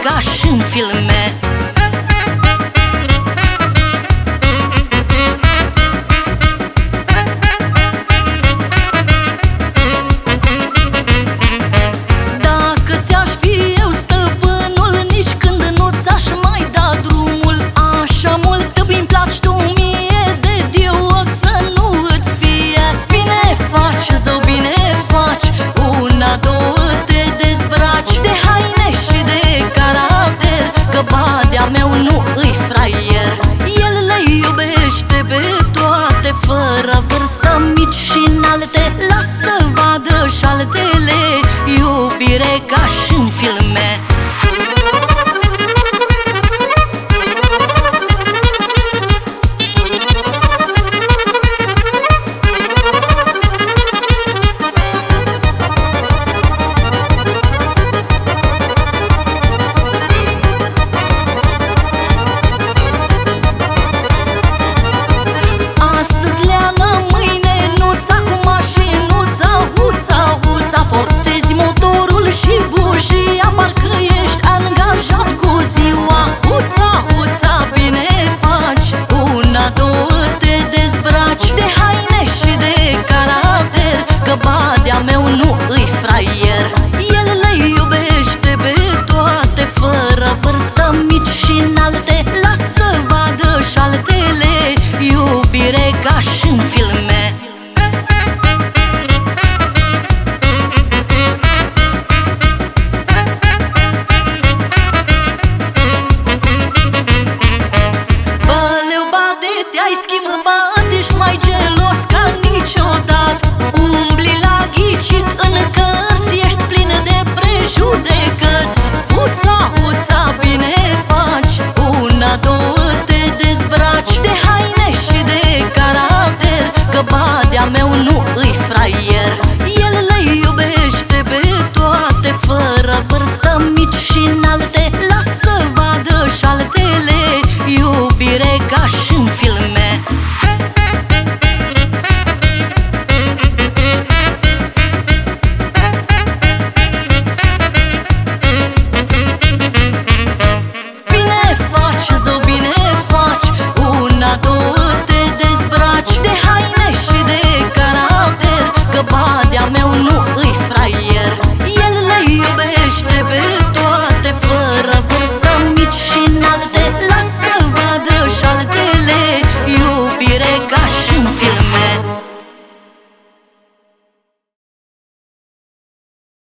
ca și în filme. Dacă ți-aș fi eu stăpânul, nici când nu ți-aș mai da drumul. Așa mult îmi placi tu mie, de dioc să nu îți fie. Bine faci, zău, bine faci, una, două, te dezbraci de haine și de caracter, că badea meu nu îi fraier. El le iubește pe toate, fără vârstă, mici și înalte. Lasă vadă și altele, iubire ca și în filme. Forțezi motorul și bujia, parcă ești angajat cu ziua. Huța, huța, bine faci, una, două, te dezbraci de haine și de caracter, că badea meu nu îi fraier. El le iubește pe toate, fără vârstă, mici și înalte. Lasă vadă și altele, iubire ca și în filme. Te-ai schimbat, ești mai gelos ca niciodată. Umbli la ghicit în cărți, ești plin de prejudecăți. Huța, huța, bine faci, una, două, te dezbraci de haine și de caracter, că badea meu nu îi fraier. El le iubește pe toate, fără vârstă, mici și înalte. Lasă vadă și altele, iubire ca și în film.